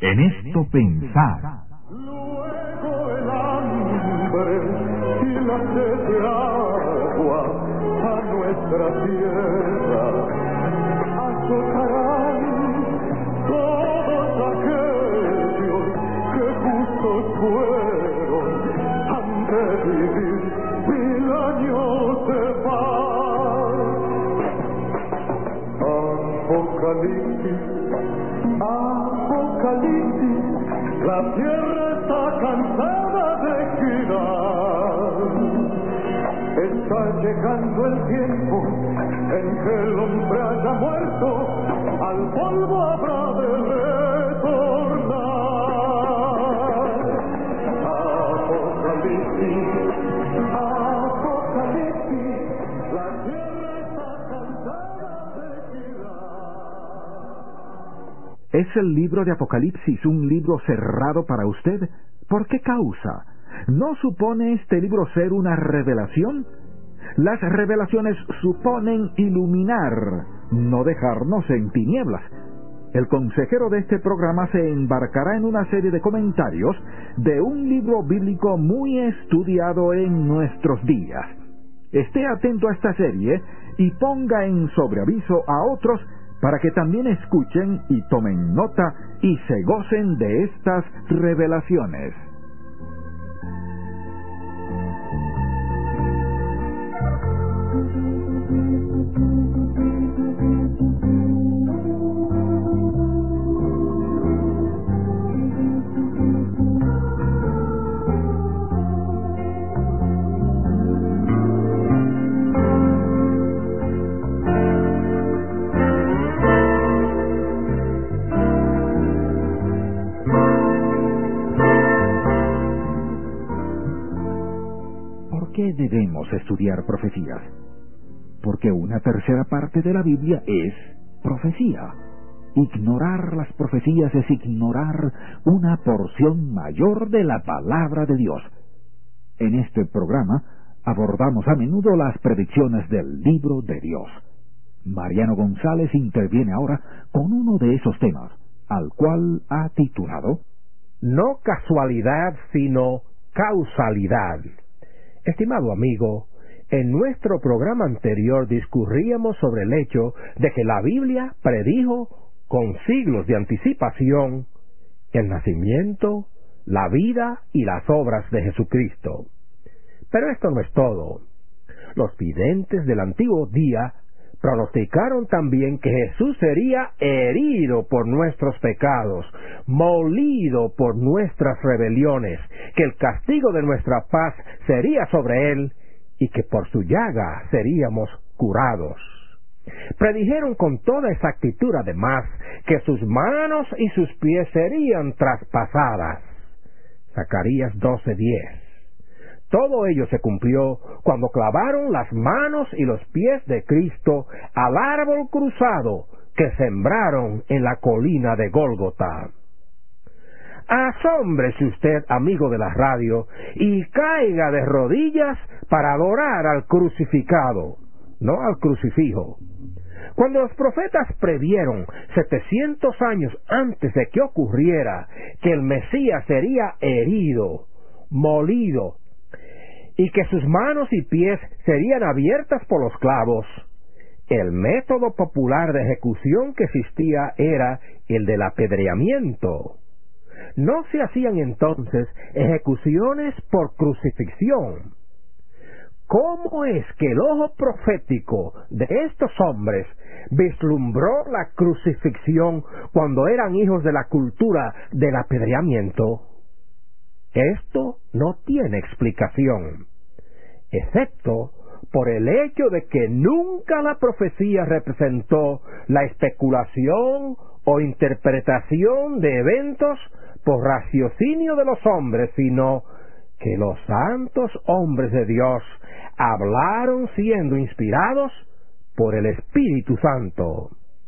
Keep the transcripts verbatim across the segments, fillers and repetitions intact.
En esto pensar. Luego el hambre y la sed de agua a nuestra tierra azotarán todos aquellos que justos fueron antes de vivir mil años de paz. Apocalipsis, Apocalipsis, la tierra está cansada de girar. Está llegando el tiempo en que el hombre haya muerto, al polvo habrá de retornar. Apocalipsis, Apocalipsis, la tierra está cansada de girar. ¿Es el libro de Apocalipsis un libro cerrado para usted? ¿Por qué causa? ¿No supone este libro ser una revelación? Las revelaciones suponen iluminar, no dejarnos en tinieblas. El consejero de este programa se embarcará en una serie de comentarios de un libro bíblico muy estudiado en nuestros días. Esté atento a esta serie y ponga en sobreaviso a otros para que también escuchen y tomen nota y se gocen de estas revelaciones. ¿Por qué debemos estudiar profecías? Porque una tercera parte de la Biblia es profecía. Ignorar las profecías es ignorar una porción mayor de la palabra de Dios. En este programa abordamos a menudo las predicciones del libro de Dios. Mariano González interviene ahora con uno de esos temas, al cual ha titulado No casualidad, sino causalidad. Estimado amigo, en nuestro programa anterior discurríamos sobre el hecho de que la Biblia predijo con siglos de anticipación el nacimiento, la vida y las obras de Jesucristo. Pero esto no es todo. Los videntes del antiguo día pronosticaron también que Jesús sería herido por nuestros pecados, molido por nuestras rebeliones, que el castigo de nuestra paz sería sobre él y que por su llaga seríamos curados. Predijeron con toda exactitud además que sus manos y sus pies serían traspasadas. Zacarías doce diez. Todo ello se cumplió cuando clavaron las manos y los pies de Cristo al árbol cruzado que sembraron en la colina de Gólgota. Asómbrese usted, amigo de la radio, y caiga de rodillas para adorar al crucificado, no al crucifijo. Cuando los profetas previeron setecientos años antes de que ocurriera que el Mesías sería herido, molido, y que sus manos y pies serían abiertas por los clavos, el método popular de ejecución que existía era el del apedreamiento. No se hacían entonces ejecuciones por crucifixión. ¿Cómo es que el ojo profético de estos hombres vislumbró la crucifixión cuando eran hijos de la cultura del apedreamiento? Esto no tiene explicación, excepto por el hecho de que nunca la profecía representó la especulación o interpretación de eventos por raciocinio de los hombres, sino que los santos hombres de Dios hablaron siendo inspirados por el Espíritu Santo.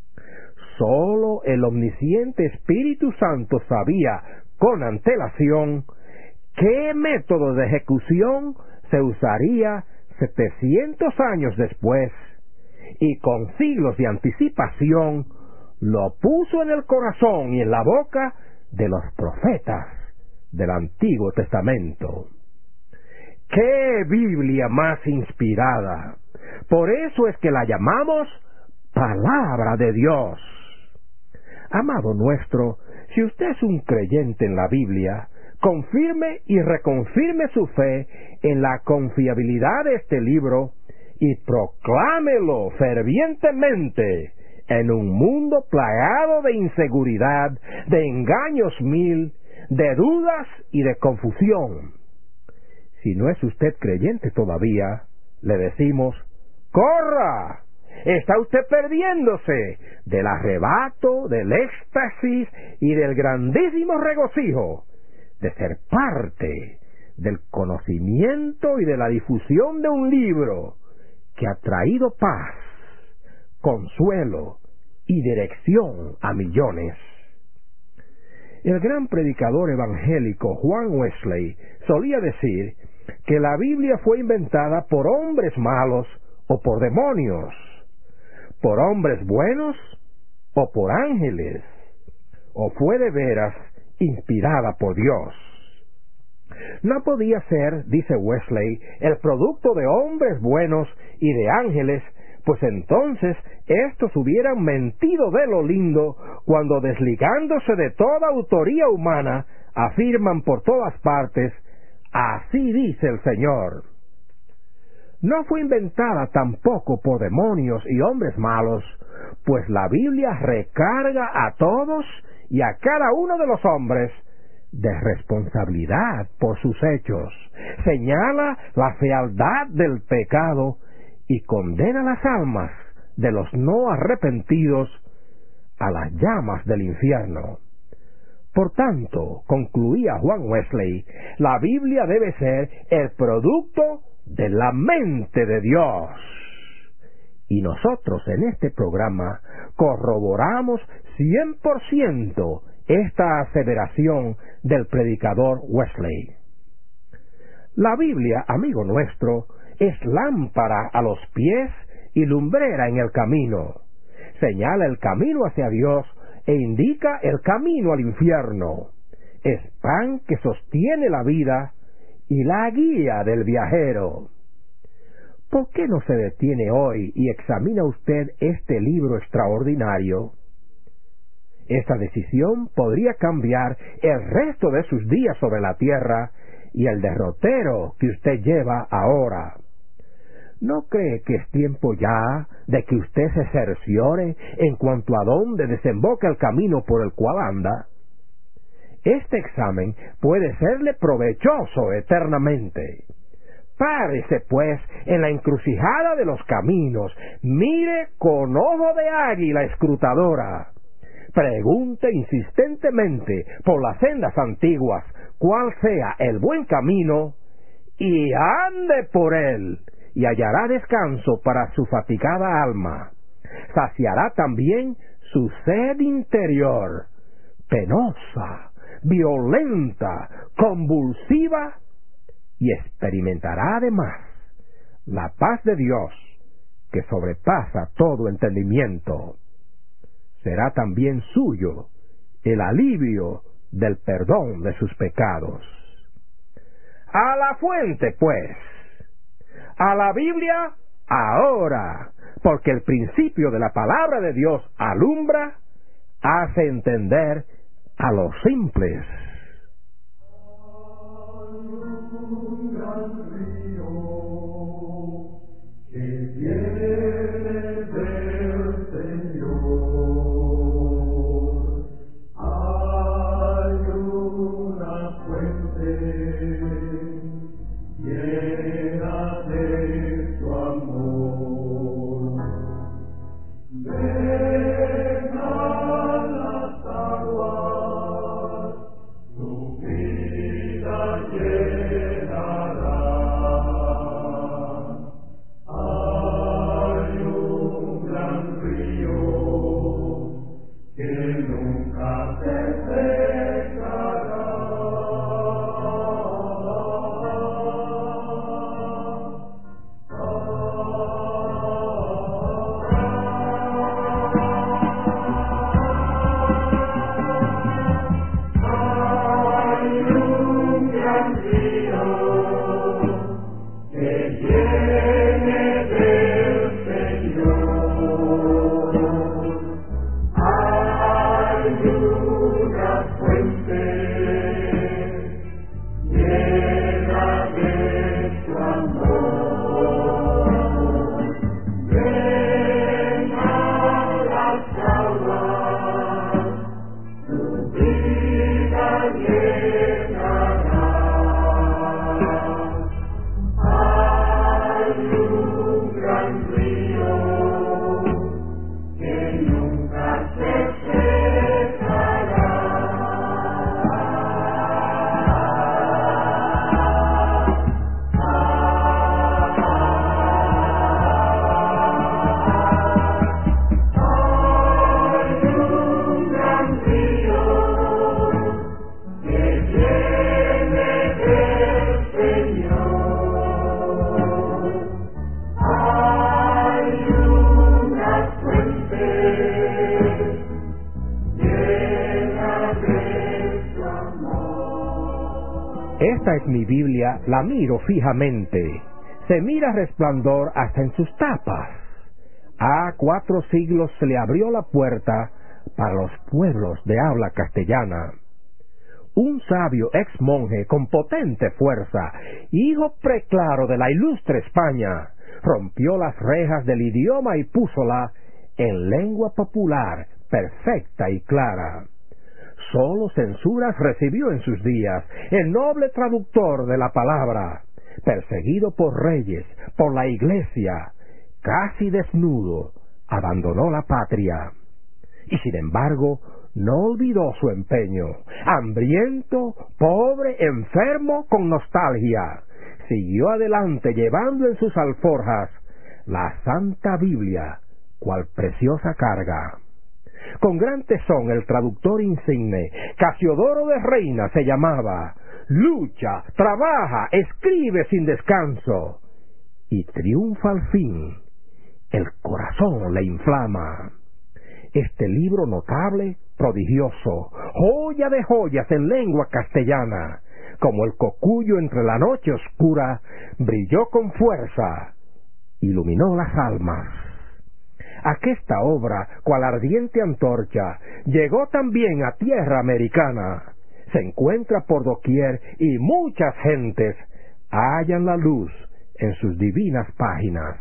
Solo el omnisciente Espíritu Santo sabía con antelación qué método de ejecución se usaría setecientos años después, y con siglos de anticipación lo puso en el corazón y en la boca de los profetas del Antiguo Testamento. ¡Qué Biblia más inspirada! Por eso es que la llamamos Palabra de Dios. Amado nuestro, si usted es un creyente en la Biblia, confirme y reconfirme su fe en la confiabilidad de este libro y proclámelo fervientemente en un mundo plagado de inseguridad, de engaños mil, de dudas y de confusión. Si no es usted creyente todavía, le decimos, ¡corra! Está usted perdiéndose del arrebato, del éxtasis y del grandísimo regocijo de ser parte del conocimiento y de la difusión de un libro que ha traído paz, consuelo y dirección a millones. El gran predicador evangélico Juan Wesley solía decir que la Biblia fue inventada por hombres malos o por demonios, por hombres buenos o por ángeles, o fue de veras inspirada por Dios. No podía ser, dice Wesley, el producto de hombres buenos y de ángeles, pues entonces estos hubieran mentido de lo lindo cuando, desligándose de toda autoría humana, afirman por todas partes, así dice el Señor. No fue inventada tampoco por demonios y hombres malos, pues la Biblia recarga a todos y a cada uno de los hombres de responsabilidad por sus hechos, señala la fealdad del pecado y condena las almas de los no arrepentidos a las llamas del infierno. Por tanto, concluía Juan Wesley, la Biblia debe ser el producto de la mente de Dios. Y nosotros en este programa corroboramos cien por ciento esta aseveración del predicador Wesley. La Biblia, amigo nuestro, es lámpara a los pies y lumbrera en el camino. Señala el camino hacia Dios e indica el camino al infierno. Es pan que sostiene la vida y la guía del viajero. ¿Por qué no se detiene hoy y examina usted este libro extraordinario? Esta decisión podría cambiar el resto de sus días sobre la tierra y el derrotero que usted lleva ahora. ¿No cree que es tiempo ya de que usted se cerciore en cuanto a dónde desemboca el camino por el cual anda? Este examen puede serle provechoso eternamente. Párese, pues, en la encrucijada de los caminos, mire con ojo de águila escrutadora. Pregunte insistentemente por las sendas antiguas cuál sea el buen camino y ande por él, y hallará descanso para su fatigada alma. Saciará también su sed interior, penosa, violenta, convulsiva, y experimentará además la paz de Dios que sobrepasa todo entendimiento. Será también suyo el alivio del perdón de sus pecados. A la fuente, pues, a la Biblia ahora, porque el principio de la palabra de Dios alumbra, hace entender a los simples. fuente, llena de tu amor. Ven a las aguas, tu vida llenará. Hay un gran río que nunca se secará. Hay un gran río que viene del Señor. Hay una fuente llena de tu amor. Esta es mi Biblia, la miro fijamente. Se mira resplandor hasta en sus tapas. A cuatro siglos se le abrió la puerta para los pueblos de habla castellana. Un sabio ex monje con potente fuerza, hijo preclaro de la ilustre España, rompió las rejas del idioma y púsola en lengua popular, perfecta y clara. Solo censuras recibió en sus días el noble traductor de la palabra, perseguido por reyes, por la iglesia, casi desnudo, abandonó la patria. Y sin embargo, no olvidó su empeño. Hambriento, pobre, enfermo, con nostalgia, siguió adelante llevando en sus alforjas la Santa Biblia, cual preciosa carga. Con gran tesón el traductor insigne, Casiodoro de Reina se llamaba, lucha, trabaja, escribe sin descanso, y triunfa al fin. El corazón le inflama. Este libro notable, prodigioso, joya de joyas en lengua castellana, como el cocuyo entre la noche oscura, brilló con fuerza, iluminó las almas. Aquesta obra, cual ardiente antorcha, llegó también a tierra americana. Se encuentra por doquier y muchas gentes hallan la luz en sus divinas páginas.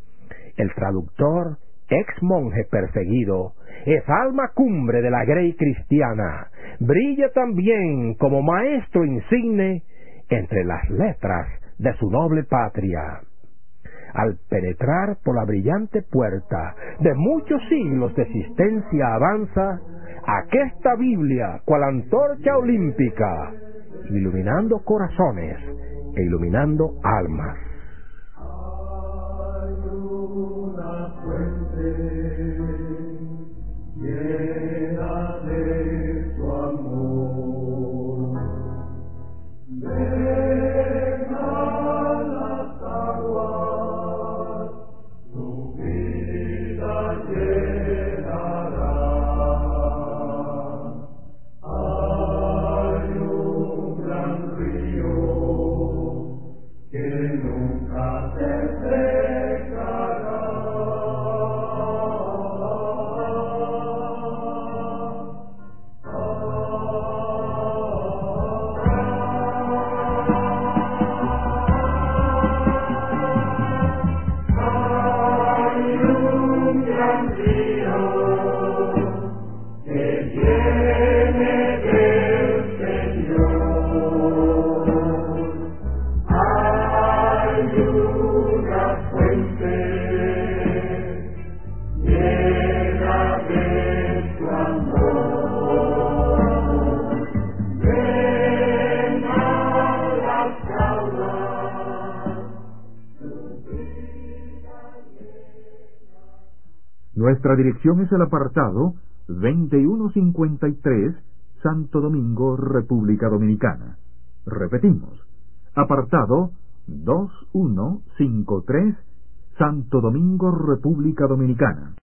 El traductor, ex monje perseguido, es alma cumbre de la grey cristiana. Brilla también como maestro insigne entre las letras de su noble patria. Al penetrar por la brillante puerta de muchos siglos de existencia avanza aquesta Biblia cual antorcha olímpica, iluminando corazones e iluminando almas. Hay una fuente llena de tu amor. Ven a las aguas, tu vida llenará. Hay un gran río que nunca se secará. Hay un gran río que viene del Señor. Hay una fuente llena de tu amor. Ven a las aguas, tu vida llena. Nuestra dirección es el apartado veintiuno cincuenta y tres, Santo Domingo, República Dominicana. Repetimos, apartado veintiuno cincuenta y tres, Santo Domingo, República Dominicana.